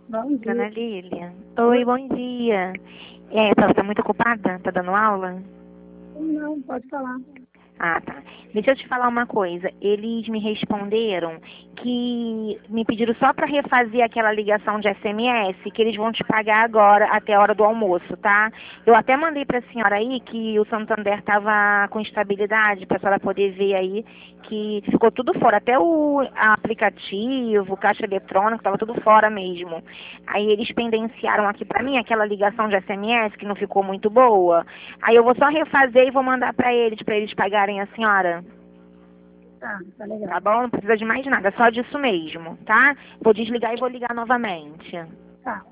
Bom Dona dia. Lília. Oi, bom dia. E aí, tá muito ocupada? Tá dando aula? Não, pode falar. Ah, tá. Deixa eu te falar uma coisa. Eles me responderam que me pediram só para refazer aquela ligação de SMS, que eles vão te pagar agora até a hora do almoço, tá? Eu até mandei para a senhora aí que o Santander estava com estabilidade, para a senhora poder ver aí que ficou tudo fora, até o aplicativo, caixa eletrônico, estava tudo fora mesmo. Aí eles pendenciaram aqui para mim aquela ligação de SMS que não ficou muito boa. Aí eu vou só refazer e vou mandar para eles pagarem a senhora. Tá legal. Tá bom? Não precisa de mais nada, só disso mesmo, tá? Vou desligar e vou ligar novamente. Tá.